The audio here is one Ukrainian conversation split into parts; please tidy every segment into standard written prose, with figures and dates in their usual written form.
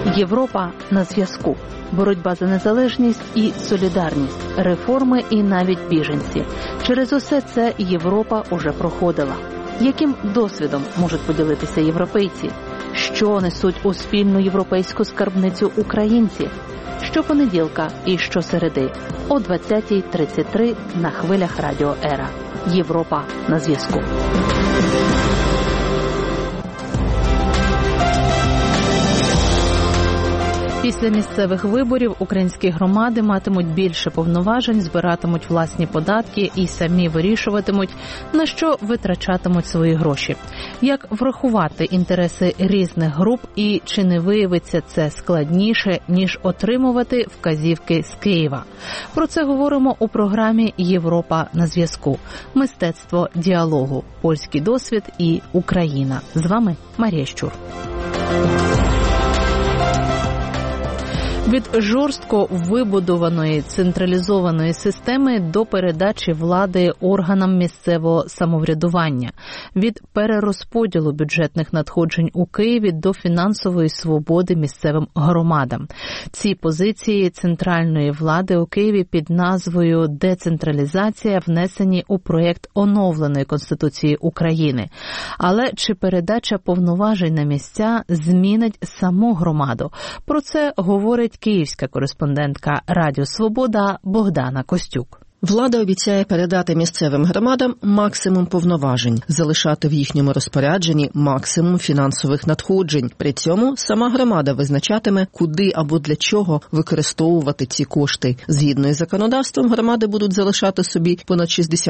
Європа на зв'язку. Боротьба за незалежність і солідарність, реформи і навіть біженці. Через усе це Європа уже проходила. Яким досвідом можуть поділитися європейці? Що несуть у спільну європейську скарбницю українці? Щопонеділка і щосереди о 20:33 на хвилях Радіо Ера. Європа на зв'язку. Після місцевих виборів українські громади матимуть більше повноважень, збиратимуть власні податки і самі вирішуватимуть, на що витрачатимуть свої гроші. Як врахувати інтереси різних груп і чи не виявиться це складніше, ніж отримувати вказівки з Києва? Про це говоримо у програмі «Європа на зв'язку». Мистецтво діалогу, польський досвід і Україна. З вами Марія Щур. Від жорстко вибудованої централізованої системи до передачі влади органам місцевого самоврядування, від перерозподілу бюджетних надходжень у Києві до фінансової свободи місцевим громадам. Ці позиції центральної влади у Києві під назвою «Децентралізація» внесені у проєкт оновленої Конституції України. Але чи передача повноважень на місця змінить саму громаду? Про це говорить київська кореспондентка Радіо Свобода Богдана Костюк. Влада обіцяє передати місцевим громадам максимум повноважень, залишати в їхньому розпорядженні максимум фінансових надходжень. При цьому сама громада визначатиме, куди або для чого використовувати ці кошти. Згідно із законодавством, громади будуть залишати собі понад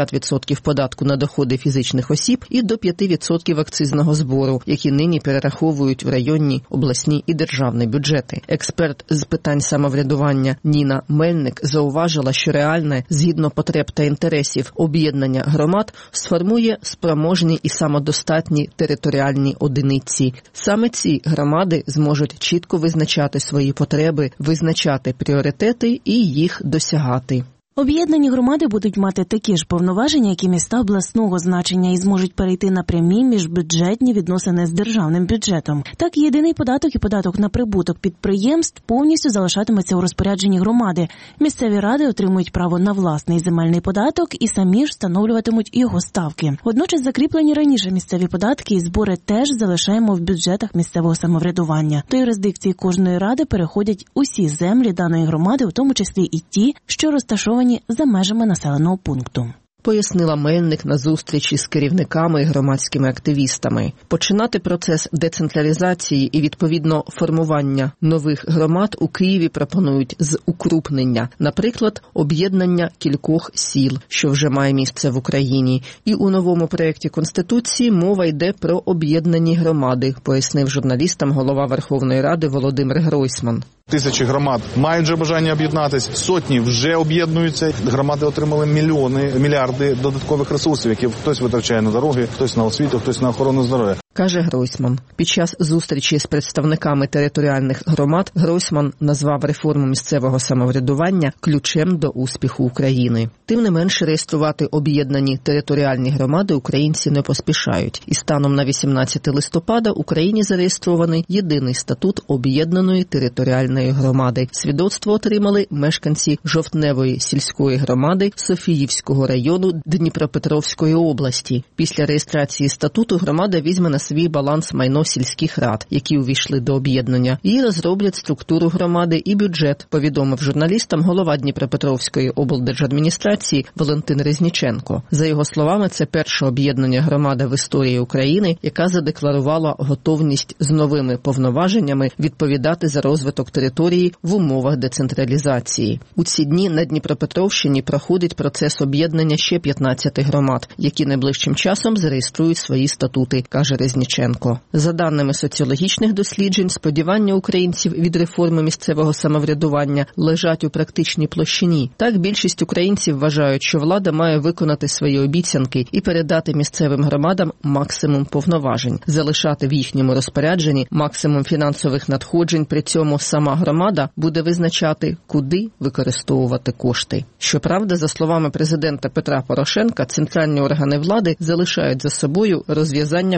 60% податку на доходи фізичних осіб і до 5% акцизного збору, які нині перераховують в районні, обласні і державні бюджети. Експерт з питань самоврядування Ніна Мельник зауважила, що реальне, згідно потреб та інтересів об'єднання громад сформує спроможні і самодостатні територіальні одиниці. Саме ці громади зможуть чітко визначати свої потреби, визначати пріоритети і їх досягати. Об'єднані громади будуть мати такі ж повноваження, як і міста обласного значення, і зможуть перейти на прямі міжбюджетні відносини з державним бюджетом. Так, єдиний податок і податок на прибуток підприємств повністю залишатиметься у розпорядженні громади. Місцеві ради отримують право на власний земельний податок і самі ж встановлюватимуть його ставки. Водночас закріплені раніше місцеві податки і збори теж залишаємо в бюджетах місцевого самоврядування. До юрисдикції кожної ради переходять усі землі даної громади, у тому числі і ті, що розташовані за межами населеного пункту. Пояснила Мельник на зустрічі з керівниками і громадськими активістами. Починати процес децентралізації і, відповідно, формування нових громад у Києві пропонують з укрупнення. Наприклад, об'єднання кількох сіл, що вже має місце в Україні. І у новому проєкті Конституції мова йде про об'єднані громади, пояснив журналістам голова Верховної Ради Володимир Гройсман. Тисячі громад мають вже бажання об'єднатись, сотні вже об'єднуються. Громади отримали мільярди додаткових ресурсів, які хтось витрачає на дороги, хтось на освіту, хтось на охорону здоров'я. Каже Гройсман. Під час зустрічі з представниками територіальних громад Гройсман назвав реформу місцевого самоврядування ключем до успіху України. Тим не менше, реєструвати об'єднані територіальні громади українці не поспішають. І станом на 18 листопада в Україні зареєстрований єдиний статут об'єднаної територіальної громади. Свідоцтво отримали мешканці Жовтневої сільської громади Софіївського району Дніпропетровської області. Після реєстрації статуту громада візьме на свій баланс майно сільських рад, які увійшли до об'єднання, і розроблять структуру громади і бюджет, повідомив журналістам голова Дніпропетровської облдержадміністрації Валентин Резніченко. За його словами, це перше об'єднання громади в історії України, яка задекларувала готовність з новими повноваженнями відповідати за розвиток території в умовах децентралізації. У ці дні на Дніпропетровщині проходить процес об'єднання ще 15 громад, які найближчим часом зареєструють свої статути, каже Резніченко. За даними соціологічних досліджень, сподівання українців від реформи місцевого самоврядування лежать у практичній площині. Так, більшість українців вважають, що влада має виконати свої обіцянки і передати місцевим громадам максимум повноважень, залишати в їхньому розпорядженні максимум фінансових надходжень, при цьому сама громада буде визначати, куди використовувати кошти. Щоправда, за словами президента Петра Порошенка, центральні органи влади залишають за собою розв'язання проблем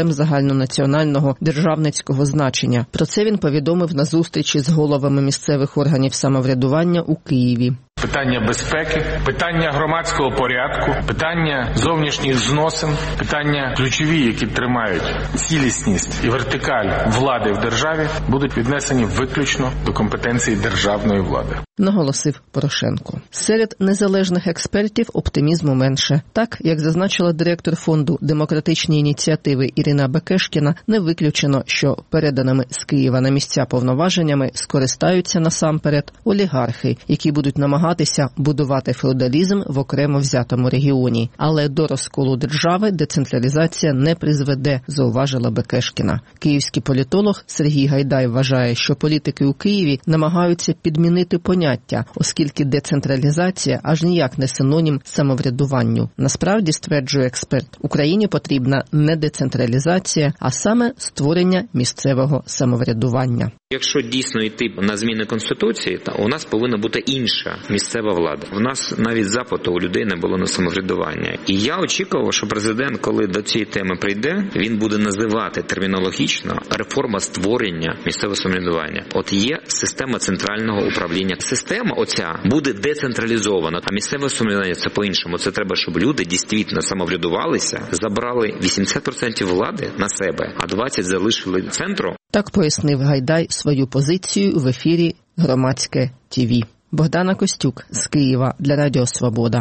проблем загальнонаціонального державницького значення. Про це він повідомив на зустрічі з головами місцевих органів самоврядування у Києві. Питання безпеки, питання громадського порядку, питання зовнішніх зносин, питання ключові, які тримають цілісність і вертикаль влади в державі, будуть віднесені виключно до компетенції державної влади. Наголосив Порошенко. Серед незалежних експертів оптимізму менше. Так, як зазначила директор фонду «Демократичні ініціативи» Ірина Бекешкіна, не виключено, що переданими з Києва на місця повноваженнями скористаються насамперед олігархи, які будуть намагатися будувати феодалізм в окремо взятому регіоні. Але до розколу держави децентралізація не призведе, зауважила Бекешкіна. Київський політолог Сергій Гайдай вважає, що політики у Києві намагаються підмінити поняття, оскільки децентралізація аж ніяк не синонім самоврядуванню. Насправді, стверджує експерт, Україні потрібна не децентралізація, а саме створення місцевого самоврядування. Якщо дійсно йти на зміни Конституції, то у нас повинна бути інша місцева влада. В нас навіть запиту у людей не було на самоврядування. І я очікував, що президент, коли до цієї теми прийде, він буде називати термінологічно реформа створення місцевого самоврядування. От є система центрального управління. Система оця буде децентралізована, а місцеве самоврядування це по-іншому. Це треба, щоб люди дійсно самоврядувалися, забрали 80% влади на себе, а 20% залишили центру. Так пояснив Гайдай свою позицію в ефірі «Громадське ТІВІ». Богдана Костюк з Києва для Радіо Свобода.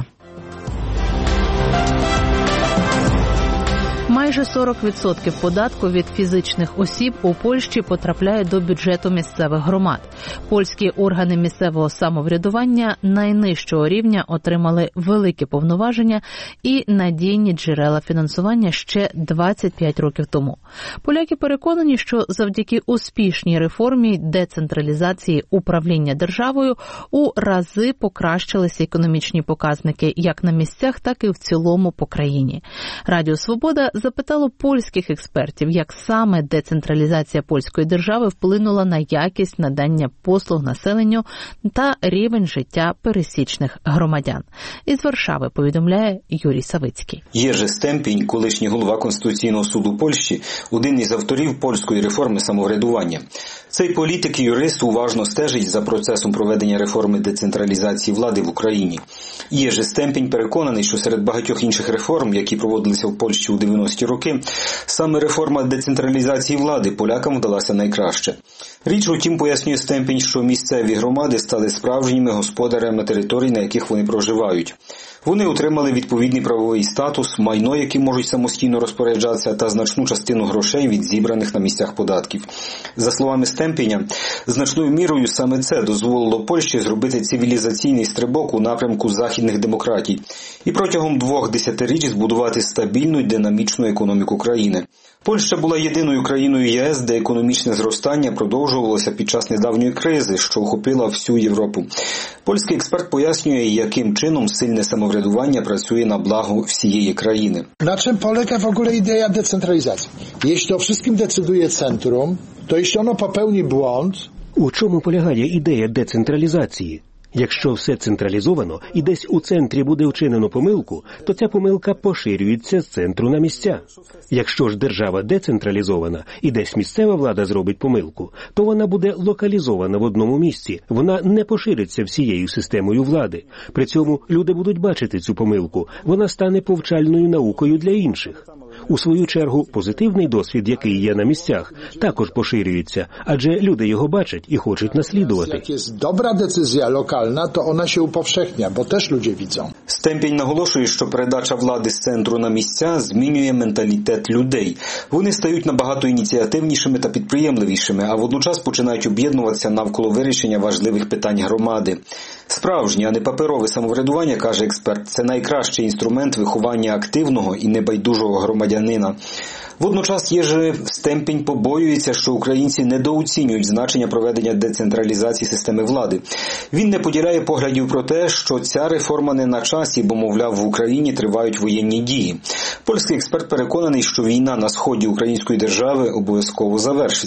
Майже 40% податку від фізичних осіб у Польщі потрапляє до бюджету місцевих громад. Польські органи місцевого самоврядування найнижчого рівня отримали великі повноваження і надійні джерела фінансування ще 25 років тому. Поляки переконані, що завдяки успішній реформі децентралізації управління державою у рази покращилися економічні показники як на місцях, так і в цілому по країні. Радіо Свобода запитало польських експертів, як саме децентралізація польської держави вплинула на якість надання послуг населенню та рівень життя пересічних громадян. Із Варшави повідомляє Юрій Савицький. Єrzy Стемпінь, колишній голова Конституційного суду Польщі, один із авторів польської реформи самоврядування. Цей політик і юрист уважно стежить за процесом проведення реформи децентралізації влади в Україні. Єrzy Стемпінь переконаний, що серед багатьох інших реформ, які проводилися в Польщі у 90-ті роки, саме реформа децентралізації влади полякам вдалася найкраще. Річ у тім, пояснює Стемпінь, що місцеві громади стали справжніми господарями територій, на яких вони проживають. Вони отримали відповідний правовий статус, майно, яким можуть самостійно розпоряджатися, та значну частину грошей від зібраних на місцях податків. За словами Стемпіня, значною мірою саме це дозволило Польщі зробити цивілізаційний стрибок у напрямку західних демократій і протягом 2 десятиріч збудувати стабільну й динамічну економіку країни. Польща була єдиною країною ЄС, де економічне зростання продовжувалося під час недавньої кризи, що охопила всю Європу. Польський експерт пояснює, яким чином сильне самоврядування працює на благо всієї країни. На czym polega w ogóle idea decentralizacji? Jeśli o wszystkim decyduje centrum, to jeśli ono popełni błąd... У чому полягає ідея децентралізації? Якщо все централізовано і десь у центрі буде вчинено помилку, то ця помилка поширюється з центру на місця. Якщо ж держава децентралізована і десь місцева влада зробить помилку, то вона буде локалізована в одному місці, вона не пошириться всією системою влади. При цьому люди будуть бачити цю помилку, вона стане повчальною наукою для інших. У свою чергу, позитивний досвід, який є на місцях, також поширюється, адже люди його бачать і хочуть наслідувати. Jak jest dobra decyzja lokalna, to ona się upowszechnia, bo też ludzie widzą. Стемпінь наголошує, що передача влади з центру на місця змінює менталітет людей. Вони стають набагато ініціативнішими та підприємливішими, а водночас починають об'єднуватися навколо вирішення важливих питань громади. Справжнє, а не паперове самоврядування, каже експерт, це найкращий інструмент виховання активного і небайдужого громадянина. Водночас Єrzy Стемпінь побоюється, що українці недооцінюють значення проведення децентралізації системи влади. Він не поділяє поглядів про те, що ця реформа не на часі, бо, мовляв, в Україні тривають воєнні дії. Польський експерт переконаний, що війна на сході української держави обов'язково завершиться.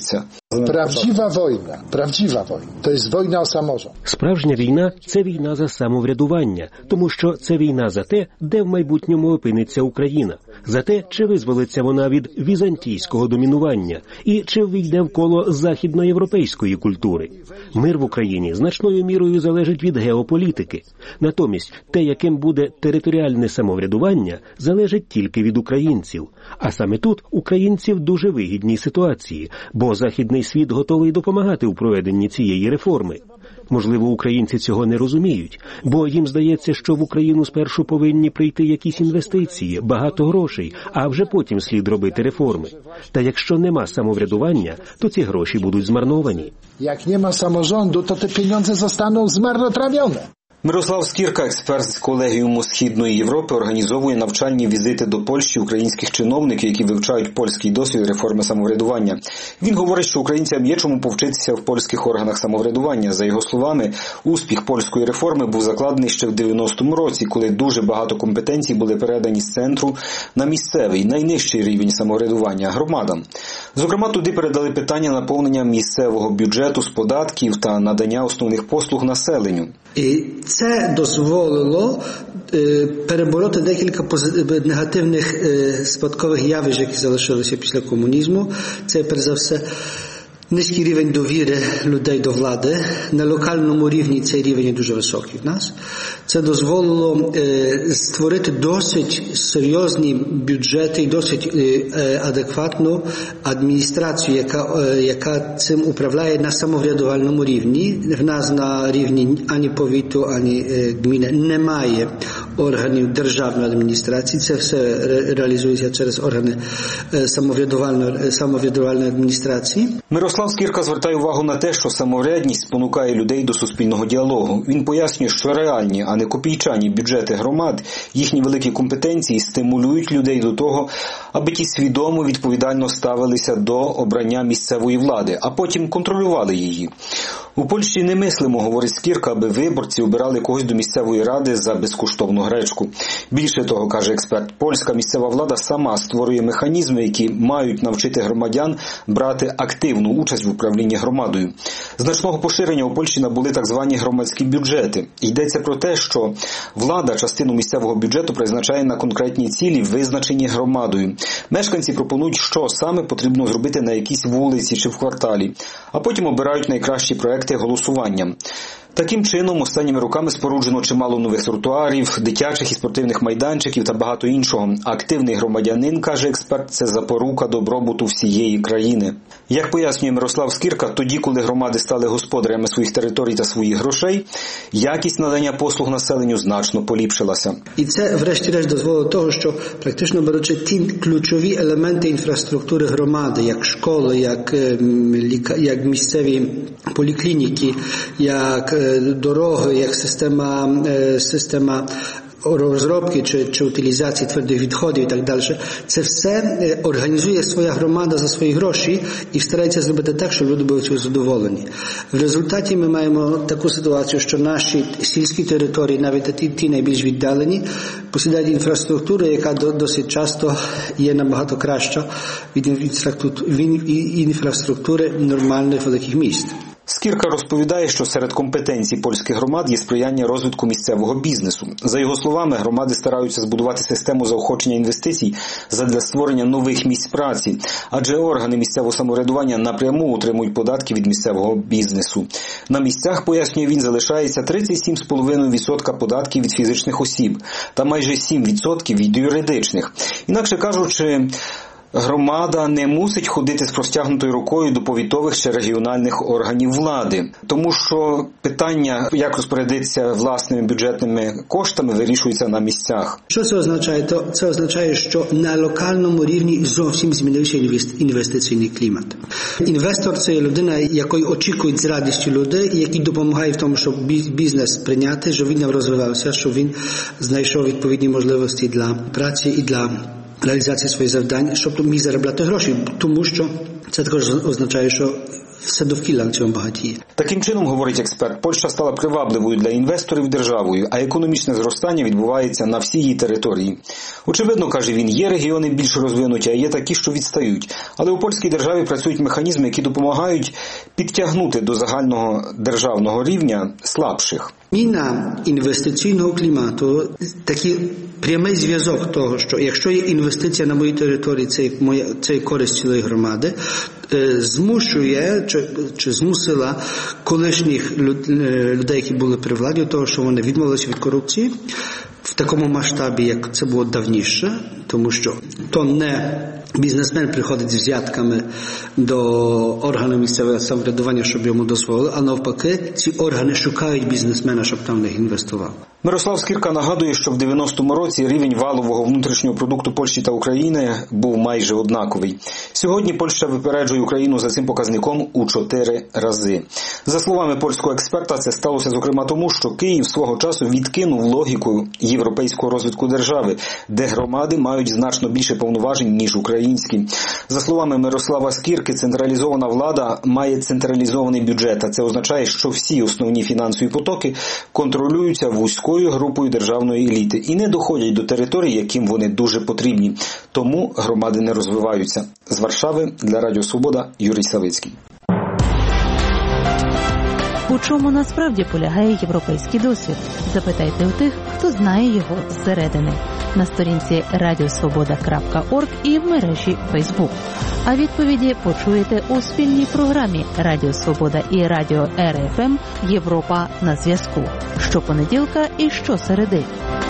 Prawdziwa wojna to jest wojna o samorząd. Справжня війна – це війна за самоврядування, тому що це війна за те, де в майбутньому опиниться Україна, за те, чи визволиться вона від візантійського домінування і чи ввійде в коло західноєвропейської культури. Мир в Україні значною мірою залежить від геополітики. Натомість, те, яким буде територіальне самоврядування, залежить тільки від українців. А саме тут українці в дуже вигідній ситуації, бо західний світ готовий допомагати у проведенні цієї реформи. Можливо, українці цього не розуміють, бо їм здається, що в Україну спершу повинні прийти якісь інвестиції, багато грошей, а вже потім слід робити реформи. Та якщо нема самоврядування, то ці гроші будуть змарновані. Як нема саморządu, то ті pieniądze zostaną zmarnotrawione. Мирослав Скірка, експерт з колегіуму Східної Європи, організовує навчальні візити до Польщі українських чиновників, які вивчають польський досвід реформи самоврядування. Він говорить, що українцям є чому повчитися в польських органах самоврядування. За його словами, успіх польської реформи був закладений ще в 90-му році, коли дуже багато компетенцій були передані з центру на місцевий, найнижчий рівень самоврядування – громадам. Зокрема, туди передали питання наповнення місцевого бюджету з податків та надання основних послуг населенню. Це дозволило перебороти декілька негативних спадкових явищ, які залишилися після комунізму. Це, перш за все, низький рівень довіри людей до влади. На локальному рівні цей рівень є дуже високий в нас. Це дозволило створити досить серйозні бюджети і досить адекватну адміністрацію, яка цим управляє на самоврядувальному рівні. В нас на рівні ані повіту, ані гміни немає органів державної адміністрації. Це все реалізується через органи самоврядувальної адміністрації. Мирослав Скірка звертає увагу на те, що самоврядність спонукає людей до суспільного діалогу. Він пояснює, що реальні, а не копійчані бюджети громад, їхні великі компетенції стимулюють людей до того, аби ті свідомо відповідально ставилися до обрання місцевої влади, а потім контролювали її. У Польщі не мислимо, говорить Скірка, аби виборці обирали когось до місцевої ради за безкоштовну гречку. Більше того, каже експерт, польська місцева влада сама створює механізми, які мають навчити громадян брати активну участь в управлінні громадою. Значного поширення у Польщі набули так звані громадські бюджети. Йдеться про те, що влада частину місцевого бюджету призначає на конкретні цілі, визначені громадою. Мешканці пропонують, що саме потрібно зробити на якійсь вулиці чи в кварталі, а потім обирають найкращі проекти голосуванням. Таким чином, останніми роками споруджено чимало нових тротуарів, дитячих і спортивних майданчиків та багато іншого. Активний громадянин, каже експерт, це запорука добробуту всієї країни. Як пояснює Мирослав Скірка, тоді, коли громади стали господарями своїх територій та своїх грошей, якість надання послуг населенню значно поліпшилася. І це, врешті-решт, дозволило того, що, практично беручи ті ключові елементи інфраструктури громади, як школи, як місцеві поліклініки, як дороги, як система розробки чи утилізації твердих відходів і так далі. Це все організує своя громада за свої гроші і старається зробити так, щоб люди були цього задоволені. В результаті ми маємо таку ситуацію, що наші сільські території, навіть ті найбільш віддалені, посідають інфраструктуру, яка досить часто є набагато краща від інфраструктури нормальних великих міст. Скірка розповідає, що серед компетенцій польських громад є сприяння розвитку місцевого бізнесу. За його словами, громади стараються збудувати систему заохочення інвестицій задля створення нових місць праці, адже органи місцевого самоврядування напряму отримують податки від місцевого бізнесу. На місцях, пояснює він, залишається 37,5% податків від фізичних осіб та майже 7% від юридичних. Інакше кажучи, громада не мусить ходити з простягнутою рукою до повітових чи регіональних органів влади, тому що питання, як розпорядитися власними бюджетними коштами, вирішується на місцях. Що це означає? Це означає, що на локальному рівні зовсім змінився інвестиційний клімат. Інвестор – це людина, якої очікують з радістю люди, які допомагають в тому, щоб бізнес прийняти, щоб він розвивався, щоб він знайшов відповідні можливості для праці і для реалізації своїх завдань, щоб міг заробляти гроші, тому що це також означає, що все довкілля на цьому багатіє. Таким чином, говорить експерт, Польща стала привабливою для інвесторів державою, а економічне зростання відбувається на всій її території. Очевидно, каже він, є регіони більш розвинуті, а є такі, що відстають. Але у польській державі працюють механізми, які допомагають підтягнути до загального державного рівня слабших. Зміна інвестиційного клімату, такий прямий зв'язок того, що якщо є інвестиція на моїй території, це є користь цілої громади, змушує чи змусила колишніх людей, які були при владі, того, що вони відмовилися від корупції в такому масштабі, як це було давніше, тому що то не бізнесмен приходить з взятками до органів місцевого самоврядування, щоб йому дозволили, а навпаки, ці органи шукають бізнесмена, щоб там в них інвестував. Мирослав Скірка нагадує, що в 90-му році рівень валового внутрішнього продукту Польщі та України був майже однаковий. Сьогодні Польща випереджує Україну за цим показником у 4 рази. За словами польського експерта, це сталося зокрема тому, що Київ свого часу відкинув логіку європейського розвитку держави, де громади мають значно більше повноважень, ніж українські. За словами Мирослава Скірки, централізована влада має централізований бюджет, а це означає, що всі основні фінансові потоки контролюються вузькою групою державної еліти і не доходять до територій, яким вони дуже потрібні. Тому громади не розвиваються. З Варшави для Радіо Свобода Юрій Савицький. У чому насправді полягає європейський досвід? Запитайте у тих, хто знає його зсередини. На сторінці radiosvoboda.org і в мережі Facebook. А відповіді почуєте у спільній програмі Радіо Свобода і Радіо РФМ «Європа на зв'язку». Щопонеділка і щосереди.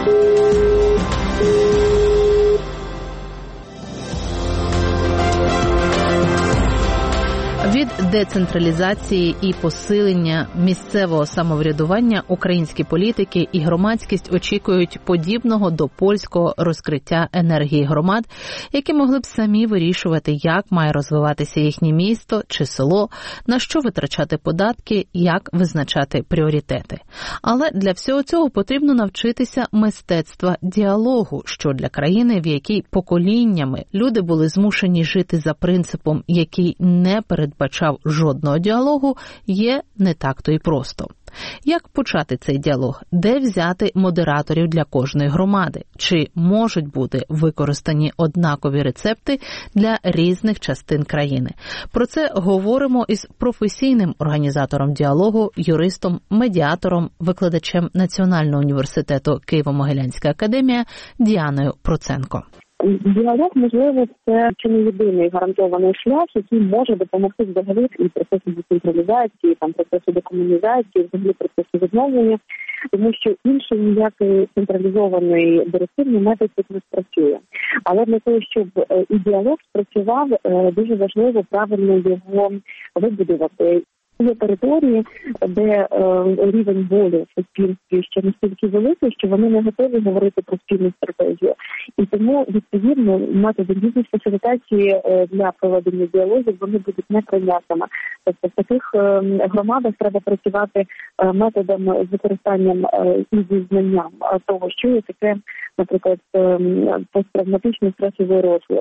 Від децентралізації і посилення місцевого самоврядування українські політики і громадськість очікують подібного до польського розкриття енергії громад, які могли б самі вирішувати, як має розвиватися їхнє місто чи село, на що витрачати податки, як визначати пріоритети. Але для всього цього потрібно навчитися мистецтва діалогу, що для країни, в якій поколіннями люди були змушені жити за принципом, який не передбачав жодного діалогу, є не так-то й просто. Як почати цей діалог? Де взяти модераторів для кожної громади? Чи можуть бути використані однакові рецепти для різних частин країни? Про це говоримо із професійним організатором діалогу, юристом, медіатором, викладачем Національного університету Києво-Могилянська академія Діаною Проценко. Діалог, можливо, це чи не єдиний гарантований шлях, який може допомогти взагалі і процесу децентралізації, процесу декомунізації, взагалі процесу відновлення, тому що інший ніякий централізований директивний метод тут не спрацює. Але для того, щоб і діалог спрацював, дуже важливо правильно його вибудувати. Є території, де рівень волі в суспільстві ще настільки великий, що вони не готові говорити про спільну стратегію. І тому, відповідно, методи бізнес-фасилітації для проведення діалогів, вони будуть неприйнятними. Тобто в таких громадах треба працювати методом з використанням і зі знанням того, що є таке, наприклад, посттравматичний стресовий розлад,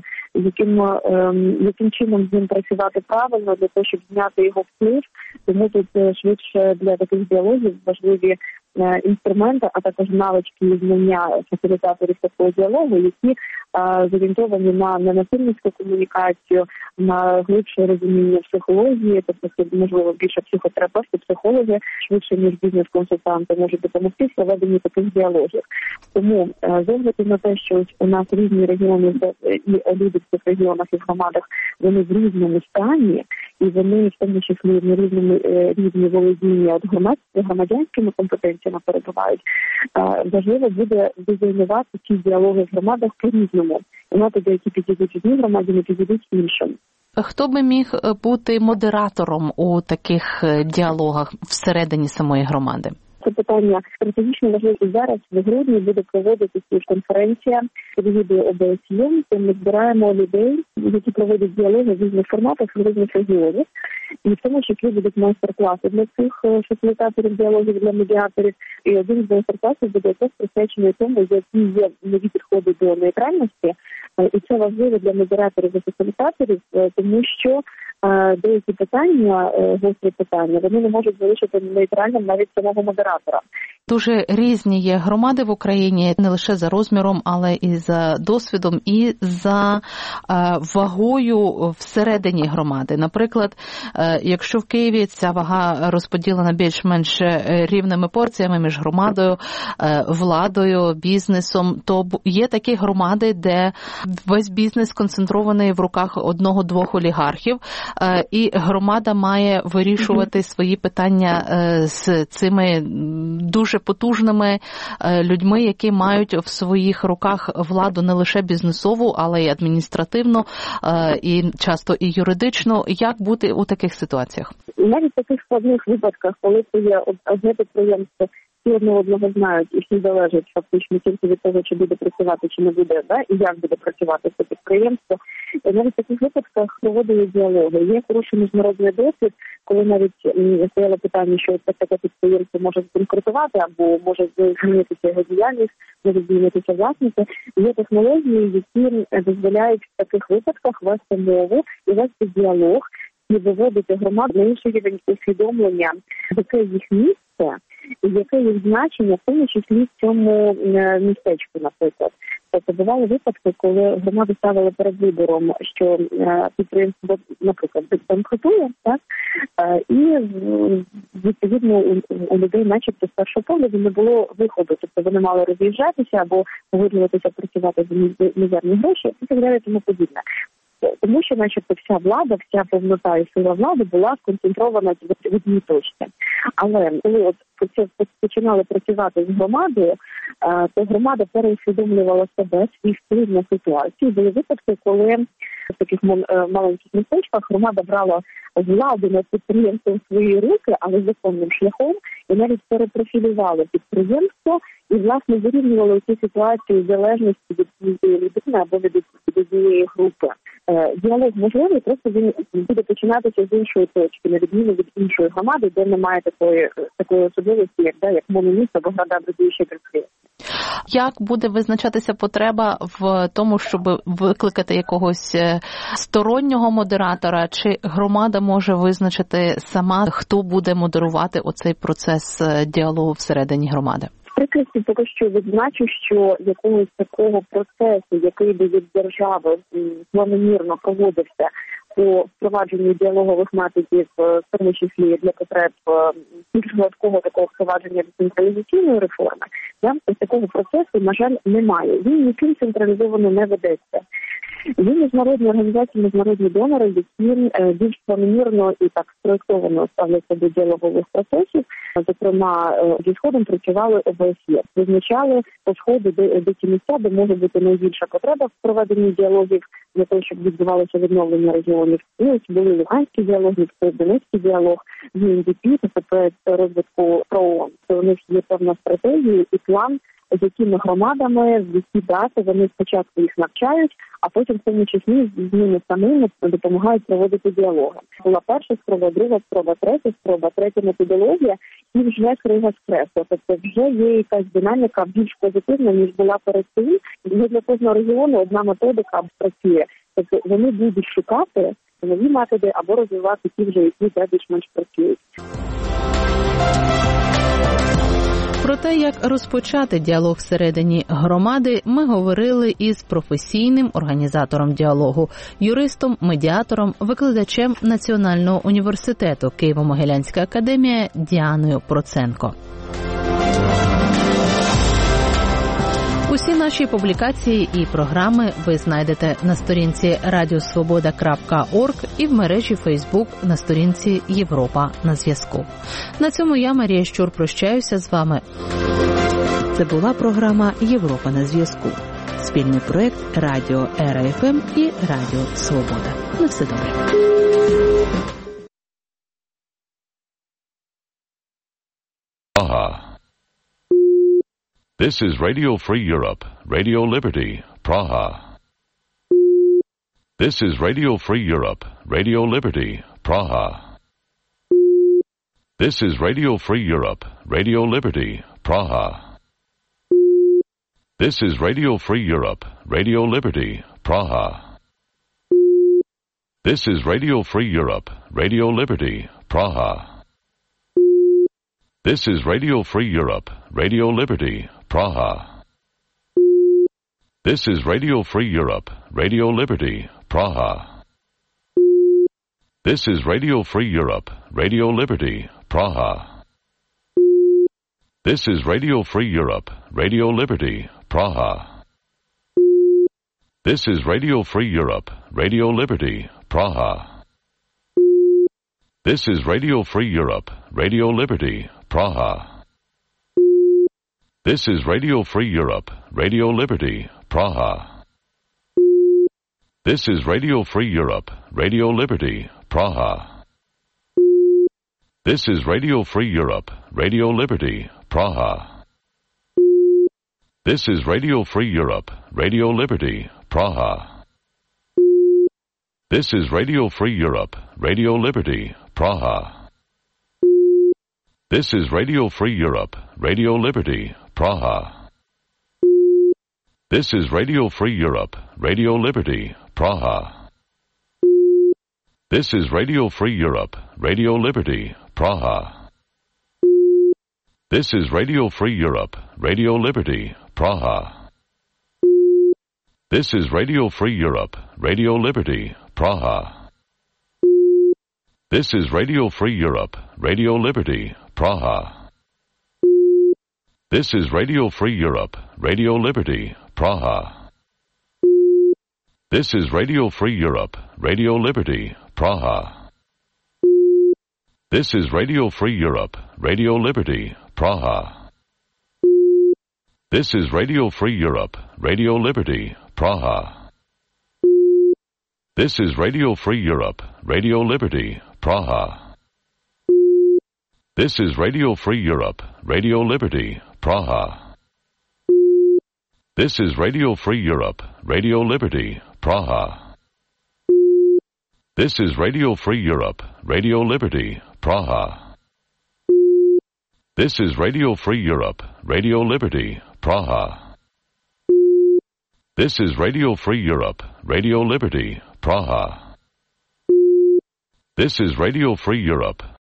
яким чином з ним працювати правильно для того, щоб зняти його вплив. Тому тут швидше для таких діалогів важливі інструменти, а також навички і знання фасилітаторів такого діалогу, які зорієнтовані на ненасильницьку комунікацію, на глибше розуміння психології, тобто, можливо, більше психотерапевти, психологи, швидше, ніж бізнес-консультанти можуть допомогти в проведенні таких діалогів. Тому, з огляду на те, що у нас різні регіони і люди в цих регіонах і в громадах, вони в різному стані, і вони в тому числі на різному рівні володіння громадянськими компетенціями перебувають, важливо буде дизайнувати ці діалоги в громадах по-різному. Методи, які підійдуть одній громаді, не підійдуть іншим. Хто би міг бути модератором у таких діалогах всередині самої громади? Це питання стратегічно важливе. Зараз в грудні буде проводитися конференція під егідою ОБСЄ, де ми збираємо людей, які проводять діалоги в різних форматах, в різних регіонах. І в тому числі будуть майстер-класи для цих фасилітаторів діалогів, для медіаторів. І один з майстер-класів буде теж присвячений тому, які є нові підходи до нейтральності. І це важливо для модераторів і фасилітаторів, тому що деякі питання, гострі питання, вони не можуть залишити нейтральним навіть самого модератора. Дуже різні є громади в Україні, не лише за розміром, але і за досвідом, і за вагою всередині громади. Наприклад, якщо в Києві ця вага розподілена більш-менш рівними порціями між громадою, владою, бізнесом, то є такі громади, де весь бізнес сконцентрований в руках одного-двох олігархів, і громада має вирішувати свої питання з цими дуже потужними людьми, які мають в своїх руках владу не лише бізнесову, але й адміністративну, і часто і юридичну. Як бути у таких ситуаціях? Навіть в таких складних випадках, коли це є одне підприємство, всі одне одного знають і всі залежать фактично тільки від того, чи буде працювати, чи не буде, і як буде працювати це підприємство. І навіть в таких випадках проводили діалоги. Є хороший міжнародний досвід, коли навіть стояло питання, що таке підприємство може збанкрутувати або може змінитися його діяльність, може змінитися власники. Є технології, які дозволяють в таких випадках вести мову і вести діалог і виводити громаду на інший рівень усвідомлення, яке їх місце і яке їх значення, в тому числі в цьому містечку, наприклад. Тобто бували випадки, коли громаду ставили перед вибором, що підприємство, наприклад, банкрутує, так, і відповідно у людей начебто з першого погляду не було виходу. Тобто вони мали роз'їжджатися або погоджуватися працювати за мізерні гроші і так далі, тому подібне. Тому що, начебто, вся влада, вся повнота і сила влади була сконцентрована в одній точці. Але коли от починали працювати з громадою, то громада переусвідомлювала себе, свій вплив на ситуацію. Були випадки, коли в таких маленьких містечках громада брала владу над підприємством в свої руки, але законним шляхом, і навіть перепрофілювали підприємство і, власне, вирівнювали цю ситуацію залежності від цієї людини або від однієї групи. Діалог можливий, просто він буде починатися з іншої точки, на відміну від іншої громади, де немає такої особливості, як мономіст або града бредуюча підприємства. Як буде визначатися потреба в тому, щоб викликати якогось стороннього модератора, чи громада може визначити сама, хто буде модерувати оцей процес діалогу всередині громади? В прикладі поки що відзначу, що якогось такого процесу, який би від держави планомірно проводився по впровадженню діалогових методів, в тому числі для потреб більш гладкого такого впровадження децентралізаційної реформи, такого процесу, на жаль, немає. Він ніким централізовано не ведеться. Є міжнародні організації, міжнародні донори, які більш планомірно і так спроєктовано ставляться до діалогових процесів. Зокрема, зі Сходом працювали ОБСЄ. Визначали по Сходу, де ті місця, де може бути найбільша потреба в проведенні діалогів, для того, щоб відбувалося відновлення регіонів. І ось були Луганські діалоги, Донецький діалог, ЮНДП, це проект розвитку ПРООН. У них є певна стратегія і план, з якими громадами, в які дати вони спочатку їх навчають, а потім в тому числі з ними самими допомагають проводити діалоги. Була перша спроба, друга спроба, третя методологія і вже крига з кресла. Тобто вже є якась динаміка більш позитивна, ніж була перед цим. І для кожного регіону одна методика працює. Тобто вони будуть шукати нові методи або розвивати ті вже, які більш-менш працюють. Про те, як розпочати діалог всередині громади, ми говорили із професійним організатором діалогу, юристом, медіатором, викладачем Національного університету Києво-Могилянська академія Діаною Проценко. Усі наші публікації і програми ви знайдете на сторінці radiosvoboda.org і в мережі Facebook на сторінці Європа на зв'язку. На цьому я, Марія Щур, прощаюся з вами. Це була програма Європа на зв'язку. Спільний проєкт Радіо РФМ і Радіо Свобода. На все добре. Aha. This is Radio Free Europe, Radio Liberty, Praha. This is Radio Free Europe, Radio Liberty, Praha. This is Radio Free Europe, Radio Liberty, Praha. This is Radio Free Europe, Radio Liberty, Praha. This is Radio Free Europe, Radio Liberty, Praha. This is Radio Free Europe, Radio Liberty, Praha. This is Radio Free Europe, Radio Liberty, Praha. This is Radio Free Europe, Radio Liberty, Praha. This is Radio Free Europe, Radio Liberty, Praha. This is Radio Free Europe, Radio Liberty, Praha. This is Radio Free Europe, Radio Liberty, Praha. This is Radio Free Europe, Radio Liberty, Praha. This is Radio Free Europe, Radio Liberty, Praha. This is Radio Free Europe, Radio Liberty, Praha. This is Radio Free Europe, Radio Liberty, Praha. This is Radio Free Europe, Radio Liberty, Praha. This is Radio Free Europe, Radio Liberty, Praha. This is Radio Free Europe, Radio Liberty, Praha. This is Radio Free Europe, Radio Liberty, Praha. This is Radio Free Europe, Radio Liberty, Praha. This is Radio Free Europe, Radio Liberty, Praha. This is Radio Free Europe, Radio Liberty, Praha. This is Radio Free Europe, Radio Liberty, Praha. This is Radio Free Europe, Radio Liberty, Praha. This is Radio Free Europe, Radio Liberty, Praha. This is Radio Free Europe, Radio Liberty, Praha. This is Radio Free Europe, Radio Liberty, Praha. This is Radio Free Europe, Radio Liberty, Praha. This is Radio Free Europe, Radio Liberty, Praha. This is Radio Free Europe, Radio Liberty, Praha. This is Radio Free Europe, Radio Liberty, Praha. This is Radio Free Europe, Radio Liberty, Praha. This is Radio Free Europe,